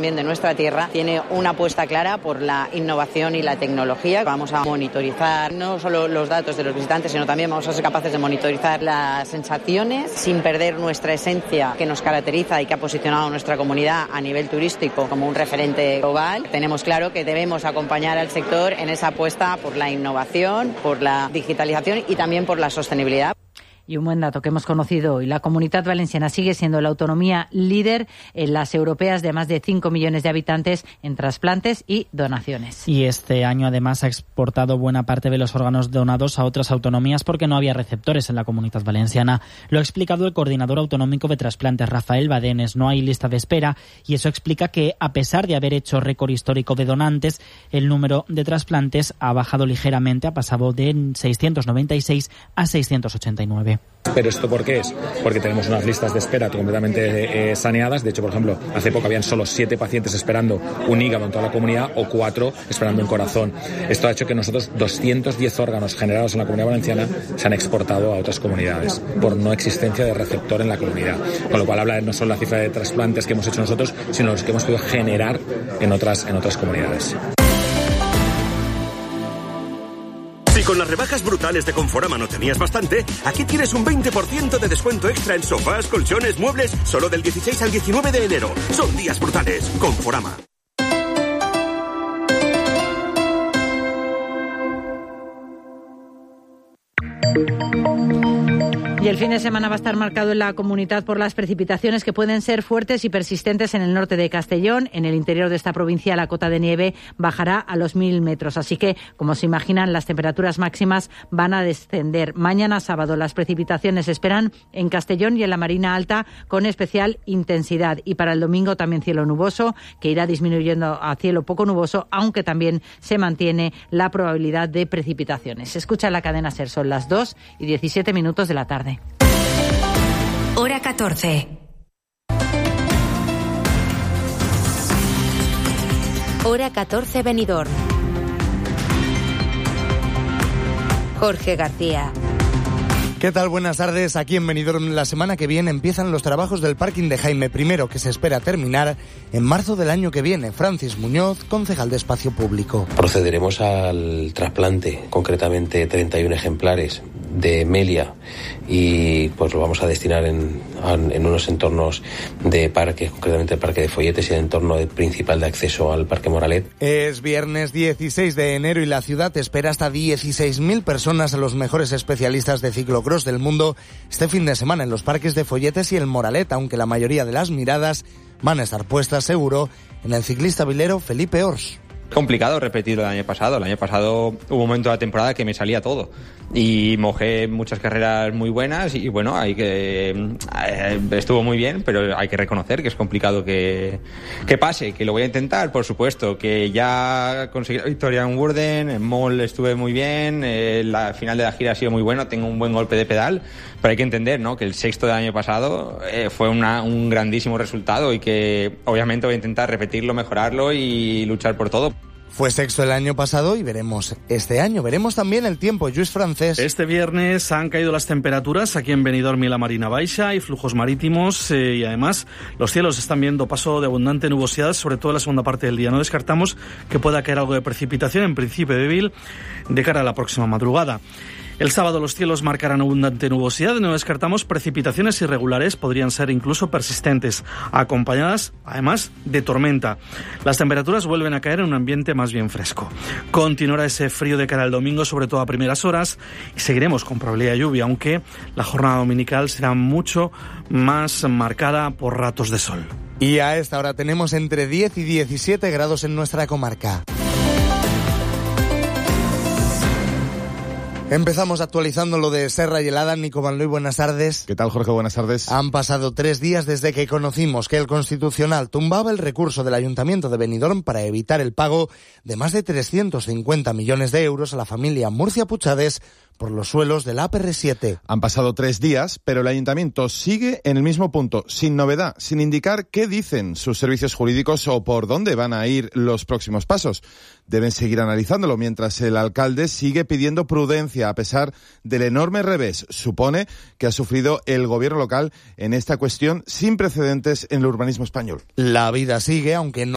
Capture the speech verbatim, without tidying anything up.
también de nuestra tierra, tiene una apuesta clara por la innovación y la tecnología. Vamos a monitorizar no solo los datos de los visitantes, sino también vamos a ser capaces de monitorizar las sensaciones sin perder nuestra esencia que nos caracteriza y que ha posicionado a nuestra comunidad a nivel turístico como un referente global. Tenemos claro que debemos acompañar al sector en esa apuesta por la innovación, por la digitalización y también por la sostenibilidad. Y un buen dato que hemos conocido hoy, la Comunitat Valenciana sigue siendo la autonomía líder en las europeas de más de cinco millones de habitantes en trasplantes y donaciones. Y este año además ha exportado buena parte de los órganos donados a otras autonomías porque no había receptores en la Comunitat Valenciana. Lo ha explicado el coordinador autonómico de trasplantes, Rafael Badenes. No hay lista de espera y eso explica que, a pesar de haber hecho récord histórico de donantes, el número de trasplantes ha bajado ligeramente, ha pasado de seiscientos noventa y seis a seiscientos ochenta y nueve. ¿Pero esto por qué es? Porque tenemos unas listas de espera completamente eh, saneadas. De hecho, por ejemplo, hace poco habían solo siete pacientes esperando un hígado en toda la comunidad o cuatro esperando un corazón. Esto ha hecho que nosotros doscientos diez órganos generados en la Comunidad Valenciana se han exportado a otras comunidades por no existencia de receptor en la comunidad. Con lo cual habla no solo la cifra de trasplantes que hemos hecho nosotros, sino los que hemos podido generar en otras, en otras comunidades. Si con las rebajas brutales de Conforama no tenías bastante, aquí tienes un veinte por ciento de descuento extra en sofás, colchones, muebles, solo del dieciséis al diecinueve de enero. Son días brutales. Conforama. Y el fin de semana va a estar marcado en la comunidad por las precipitaciones que pueden ser fuertes y persistentes en el norte de Castellón. En el interior de esta provincia la cota de nieve bajará a los mil metros. Así que, como se imaginan, las temperaturas máximas van a descender. Mañana sábado las precipitaciones se esperan en Castellón y en la Marina Alta con especial intensidad. Y para el domingo también cielo nuboso, que irá disminuyendo a cielo poco nuboso, aunque también se mantiene la probabilidad de precipitaciones. Se escucha en la cadena SER, son las dos y diecisiete minutos de la tarde. Hora catorce. Hora catorce Benidorm. Jorge García. ¿Qué tal? Buenas tardes. Aquí en Benidorm la semana que viene empiezan los trabajos del parking de Jaime I, que se espera terminar en marzo del año que viene. Francis Muñoz, concejal de Espacio Público. Procederemos al trasplante, concretamente treinta y uno ejemplares de Melia, y pues lo vamos a destinar en, en unos entornos de parques, concretamente el Parque de Folletes y el entorno principal de acceso al Parque Moralet. Es viernes dieciséis de enero y la ciudad espera hasta dieciséis mil personas a los mejores especialistas de ciclocross del mundo este fin de semana en los parques de Folletes y el Moralet, aunque la mayoría de las miradas van a estar puestas seguro en el ciclista vilero Felipe Ors. Complicado repetirlo del año pasado. El año pasado hubo un momento de la temporada que me salía todo y mojé muchas carreras muy buenas y bueno, hay que eh, estuvo muy bien, pero hay que reconocer que es complicado que, que pase, que lo voy a intentar, por supuesto, que ya conseguí la victoria en Wurden, en Mol estuve muy bien, eh, la final de la gira ha sido muy bueno, tengo un buen golpe de pedal, pero hay que entender, ¿no?, que el sexto del año pasado eh, fue una, un grandísimo resultado y que obviamente voy a intentar repetirlo, mejorarlo y luchar por todo. Fue sexto el año pasado y veremos este año. Veremos también el tiempo. Lluís Francés. Este viernes han caído las temperaturas aquí en Benidorm y la Marina Baixa. Hay flujos marítimos eh, y además los cielos están viendo paso de abundante nubosidad, sobre todo en la segunda parte del día. No descartamos que pueda caer algo de precipitación, en principio débil, de cara a la próxima madrugada. El sábado los cielos marcarán abundante nubosidad, no descartamos precipitaciones irregulares, podrían ser incluso persistentes, acompañadas además de tormenta. Las temperaturas vuelven a caer en un ambiente más bien fresco. Continuará ese frío de cara al domingo, sobre todo a primeras horas, y seguiremos con probabilidad de lluvia, aunque la jornada dominical será mucho más marcada por ratos de sol. Y a esta hora tenemos entre diez y diecisiete grados en nuestra comarca. Empezamos actualizando lo de Serra y Helada. Nico Manluy, buenas tardes. ¿Qué tal, Jorge? Buenas tardes. Han pasado tres días desde que conocimos que el Constitucional tumbaba el recurso del Ayuntamiento de Benidorm para evitar el pago de más de trescientos cincuenta millones de euros a la familia Murcia-Puchades por los suelos de la A P R siete. Han pasado tres días, pero el Ayuntamiento sigue en el mismo punto, sin novedad, sin indicar qué dicen sus servicios jurídicos o por dónde van a ir los próximos pasos. Deben seguir analizándolo, mientras el alcalde sigue pidiendo prudencia a pesar del enorme revés, supone, que ha sufrido el gobierno local en esta cuestión sin precedentes en el urbanismo español. La vida sigue, aunque no